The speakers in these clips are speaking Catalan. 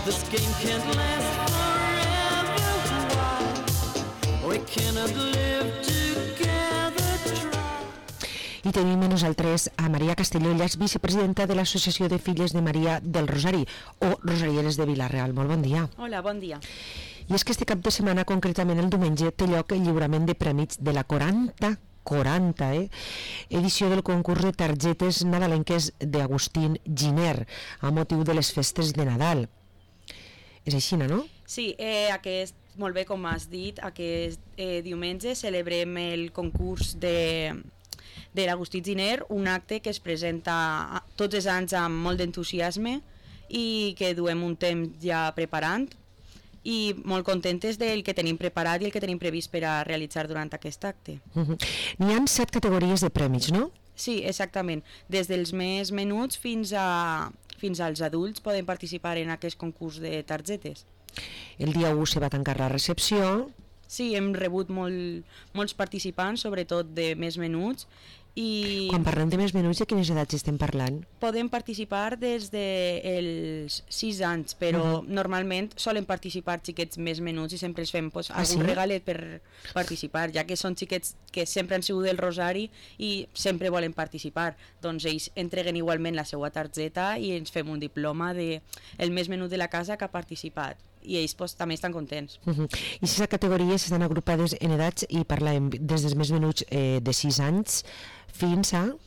This game can't last forever. Why? We cannot live together. Try. I tenim amb nosaltres a Maria Castelló, ella és vicepresidenta de l'Associació de Filles de Maria del Rosari, o Rosarieres de Vila-real. Molt bon dia. Hola, bon dia. I és que este cap de setmana, concretament el diumenge, té lloc el lliurament de prèmits de la 40 edició del concurs de targetes nadalenques d'Agustín Giner a motiu de les festes de Nadal. És així, no? Sí, molt bé, com has dit, aquest diumenge celebrem el concurs de l'Agustí Giner, un acte que es presenta tots els anys amb molt d'entusiasme i que duem un temps ja preparant, i molt contentes del que tenim preparat i el que tenim previst per a realitzar durant aquest acte. N'hi ha 7 categories de prèmits, no? Sí, exactament. Des dels més menuts fins als adults poden participar en aquest concurs de targetes. El dia 1 se va tancar la recepció. Sí, hem rebut molts participants, sobretot de més menuts. I quan parlem de més menuts, de quines edats estem parlant? Podem participar des dels 6 anys, però normalment solen participar xiquets més menuts i sempre els fem algun regalet per participar, ja que són xiquets que sempre han sigut del Rosari i sempre volen participar. Doncs ells entreguen igualment la seva targeta i ens fem un diploma del més menut de la casa que ha participat. I ells també estan contents. I aquestes categories estan agrupades en edats i parlem des dels més menuts de 6 anys fins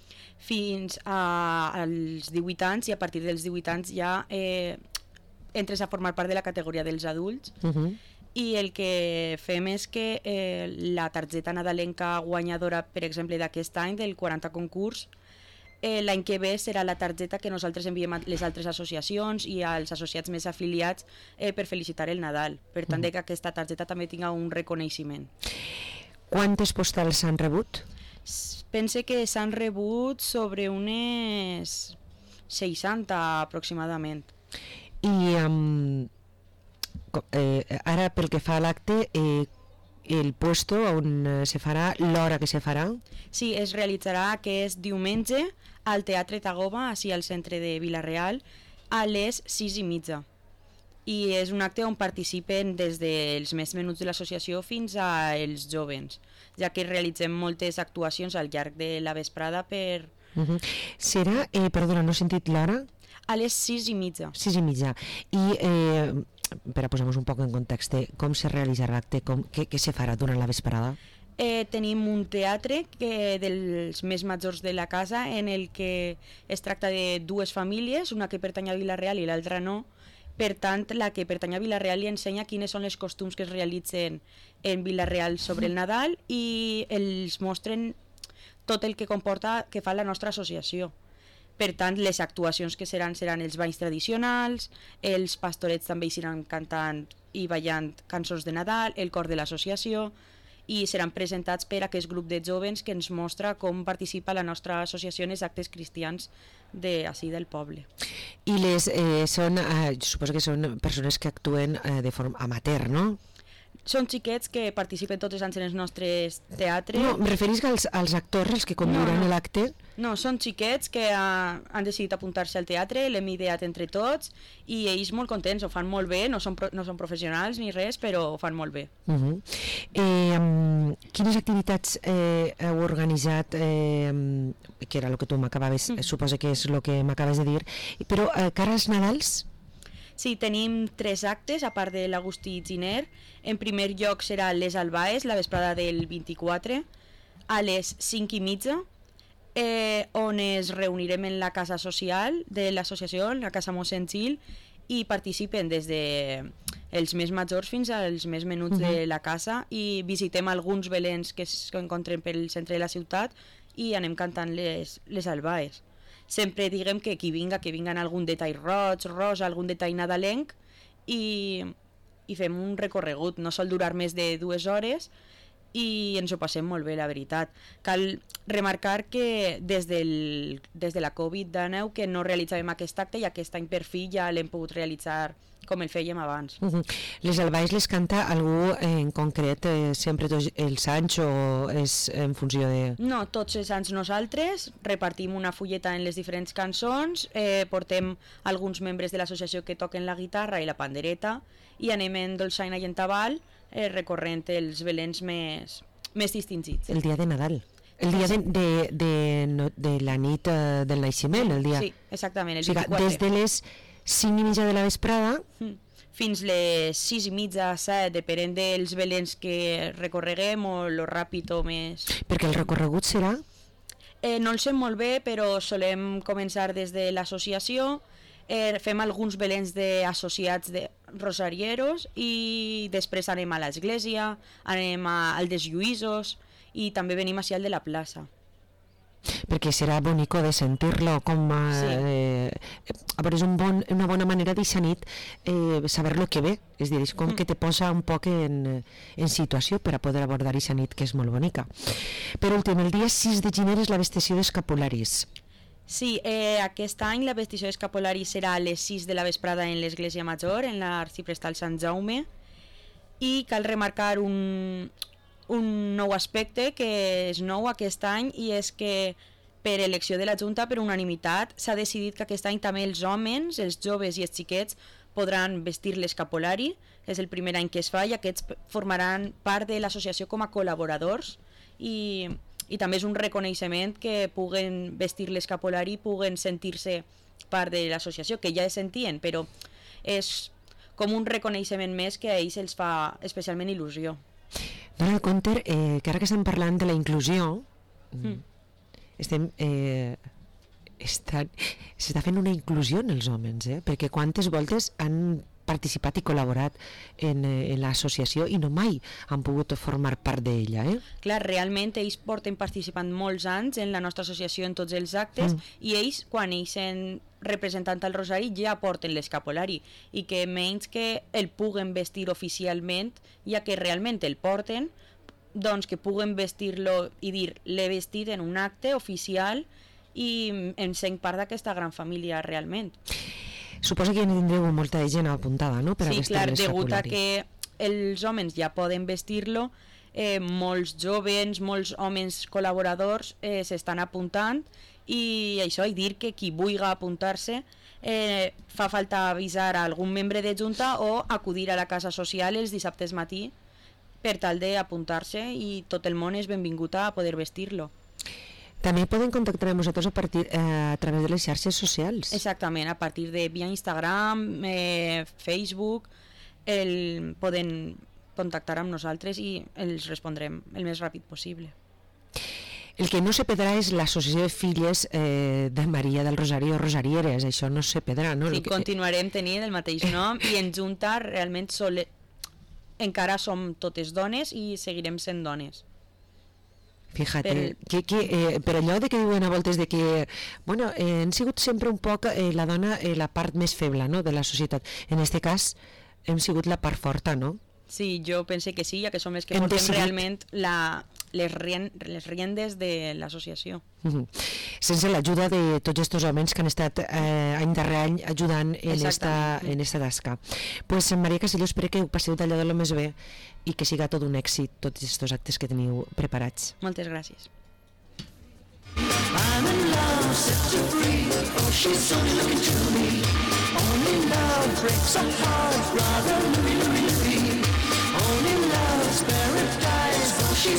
als 18 anys, i a partir dels 18 anys ja entres a formar part de la categoria dels adults. I el que fem és que la targeta nadalenca guanyadora, per exemple, d'aquest any, del 40 concurs, l'any que ve serà la targeta que nosaltres enviem a les altres associacions i als associats més afiliats per felicitar el Nadal. Per tant, que aquesta targeta també tinga un reconeixement. Quantes postals s'han rebut? Pense que s'han rebut sobre unes 60 aproximadament. I ara, pel que fa a l'acte, el puesto on se farà, l'hora que se farà? Sí, es realitzarà aquest diumenge al Teatre Tagoba, així al centre de Vila-real, a les 6:30. I és un acte on participen des dels més menuts de l'associació fins als jovens, ja que realitzem moltes actuacions al llarg de la vesprada per... Serà, perdona, no he sentit l'hora? A les 6:30. 6:30. I per a posar-nos un poc en context, com se realitzarà l'acte, què se farà durant la vesprada? Tenim un teatre dels més majors de la casa, en el que es tracta de dues famílies, una que pertany a Vila-real i l'altra no. Per tant, la que pertany a Vila-real li ensenya quines són els costums que es realitzen en Vila-real sobre el Nadal i els mostren tot el que comporta que fa la nostra associació. Per tant, les actuacions que seran els balls tradicionals, els pastorets també hi seran cantant i ballant cançons de Nadal, el cor de l'associació, i seran presentats per aquest grup de jovens que ens mostra com participa la nostra associació en els actes cristians d'ací del poble. I suposo que són persones que actuen de forma amateur, no? Són xiquets que participen tots els anys en els nostres teatres. No, em referís als actors, els que conduiran l'acte? No, són xiquets que han decidit apuntar-se al teatre, l'hem ideat entre tots i ells molt contents, ho fan molt bé, no són professionals ni res, però ho fan molt bé. Quines activitats heu organitzat, que era el que tu m'acabaves, suposo que és el que m'acabes de dir, però cara als Nadals? Sí, tenim 3 actes, a part de l'Agustí Giner. En primer lloc serà les Albaes, la vesprada del 24, a les 5:30, on es reunirem en la casa social de l'associació, la casa Mossèn Gil, i participen des dels més majors fins als més menuts de la casa, i visitem alguns belens que s'encontren pel centre de la ciutat i anem cantant les Albaes. Sempre diguem que qui vinguen algun detall roig, rosa, algun detall nadalenc, i fem un recorregut. No sol durar més de 2 hores i ens ho passem molt bé, la veritat. Cal remarcar que des de la Covid-19 que no realitzàvem aquest acte i aquest any per fi ja l'hem pogut realitzar com el fèiem abans. Les albaes les canta algú en concret, sempre tots els anys, o és en funció de... No, tots els anys nosaltres repartim una fulleta en les diferents cançons, portem alguns membres de l'associació que toquen la guitarra i la pandereta i anem en dolçaina i en tabal recorrent els belens més distingits. El dia de Nadal. El dia de la nit del naixement, el dia... Sí, exactament, el o sigui, 24. des de les 5:30 de la vesprada... Fins les 6:30, 7, depenent dels belens que recorreguem o lo ràpid o més... Perquè el recorregut serà... No el sé molt bé, però solem començar des de l'associació, fem alguns belens d'associats de rosarieros i després anem a l'església, anem al dels Lluïsos i també venim així al de la plaça. Perquè serà bonico de sentir-lo com a... a veure, és una bona manera d'aquesta nit saber lo que ve, és dir, és com que te posa un poc en situació per a poder abordar aquesta nit, que és molt bonica. Per últim, el dia 6 de gener és la vestició d'escapularis. Sí, aquest any la vestició d'escapularis serà a les 6 de la vesprada en l'església major, en l'arxiprestal Sant Jaume, i cal remarcar un nou aspecte que és nou aquest any, i és que per elecció de la Junta, per unanimitat, s'ha decidit que aquest any també els homes, els joves i els xiquets podran vestir l'escapulari. És el primer any que es fa i aquests formaran part de l'associació com a col·laboradors i també és un reconeixement que puguen vestir l'escapulari i puguen sentir-se part de l'associació, que ja es sentien, però és com un reconeixement més que a ells els fa especialment il·lusió. Donald Conter, que ara que estem parlant de la inclusió, s'està fent una inclusió en els homes, perquè quantes voltes han participat i col·laborat en l'associació i no mai han pogut formar part d'ella. Clar, realment ells porten participant molts anys en la nostra associació en tots els actes i ells, quan ells en representant al Rosari, ja porten l'escapulari i que menys que el puguen vestir oficialment, ja que realment el porten, doncs que puguen vestir-lo i dir l'he vestit en un acte oficial i em sent part d'aquesta gran família realment. Suposo que ja tindreu molta gent apuntada, no?, per a vestir l'escapulari. Sí, clar, degut a que els homes ja poden vestir-lo, molts joves, molts homes col·laboradors s'estan apuntant i això, i dir que qui vulgui apuntar-se fa falta avisar a algun membre de Junta o acudir a la casa social els dissabtes matí per tal d'apuntar-se i tot el món és benvingut a poder vestir-lo. També poden contactar amb nosaltres a través de les xarxes socials. Exactament, a partir de via Instagram, Facebook, poden contactar amb nosaltres i els respondrem el més ràpid possible. El que no se perdrà és l'associació de filles de Maria del Rosari o Rosarieres, això no se perdrà, no? Sí, continuarem tenint el mateix nom i en Junta realment encara som totes dones i seguirem sent dones. Fíjate, per allò de que diuen a voltes de que han sigut sempre un poc la dona la part més feble, no?, de la societat. En aquest cas hem sigut la part forta, no? Sí, jo pense que sí, ja que som els que portem realment les riendes de l'associació. Sense l'ajuda de tots aquests homes que han estat any darrere any ajudant en esta tasca. Pues Maria Castelló, espero que ho passeu d'allò de lo més bé i que siga tot un èxit tots aquests actes que teniu preparats. Moltes gràcies. I'm in love, set you free. Oh, she's only looking to me. Only love breaks a heart, brother Louie, Louie, Louie. Only love's very